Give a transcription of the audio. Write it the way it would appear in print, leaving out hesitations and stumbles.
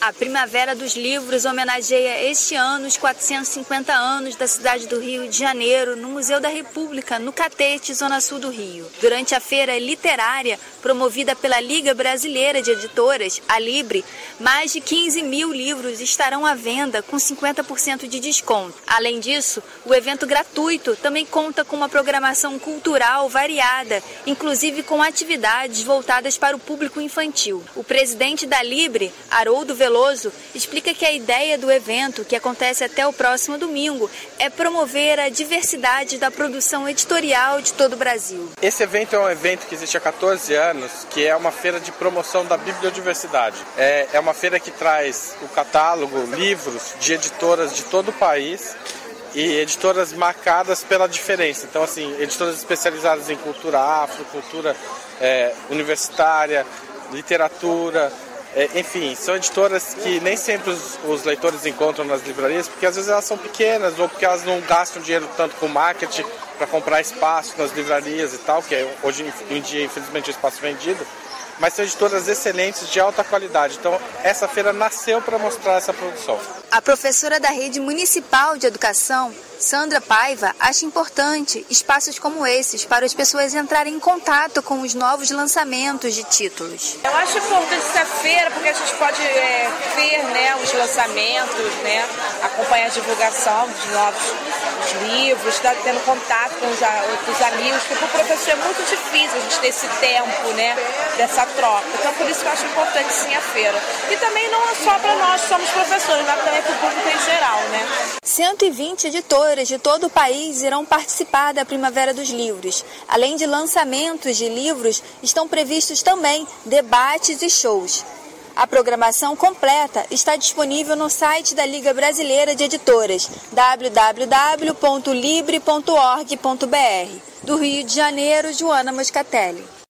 A Primavera dos Livros homenageia este ano os 450 anos da cidade do Rio de Janeiro no Museu da República, no Catete, Zona Sul do Rio. Durante a feira literária, promovida pela Liga Brasileira de Editoras, a Libre, mais de 15 mil livros estarão à venda com 50% de desconto. Além disso, o evento gratuito também conta com uma programação cultural variada, inclusive com atividades voltadas para o público infantil. O presidente da Libre, Haroldo Veloso, explica que a ideia do evento, que acontece até o próximo domingo, é promover a diversidade da produção editorial de todo o Brasil. Esse evento é um evento que existe há 14 anos, que é uma feira de promoção da bibliodiversidade. É uma feira que traz o catálogo, livros de editoras de todo o país e editoras marcadas pela diferença. Então, assim, editoras especializadas em cultura afro, cultura universitária, literatura. Enfim, são editoras que nem sempre os leitores encontram nas livrarias, porque às vezes elas são pequenas ou porque elas não gastam dinheiro tanto com marketing para comprar espaço nas livrarias e tal, que hoje em dia, infelizmente, o espaço vendido. Mas são editoras excelentes, de alta qualidade. Então, essa feira nasceu para mostrar essa produção. A professora da Rede Municipal de Educação, Sandra Paiva, acha importante espaços como esses para as pessoas entrarem em contato com os novos lançamentos de títulos. Eu acho importante essa feira porque a gente pode ver, os lançamentos, acompanhar a divulgação dos novos livros, estar tendo contato com os amigos, porque para o professor é muito difícil a gente ter esse tempo, dessa troca. Então, por isso que eu acho importante sim a feira. E também não é só para nós que somos professores, mas também para o público em geral, 120 editoras de todo o país irão participar da Primavera dos Livros. Além de lançamentos de livros, estão previstos também debates e shows. A programação completa está disponível no site da Liga Brasileira de Editoras, www.libre.org.br. Do Rio de Janeiro, Joana Moscatelli.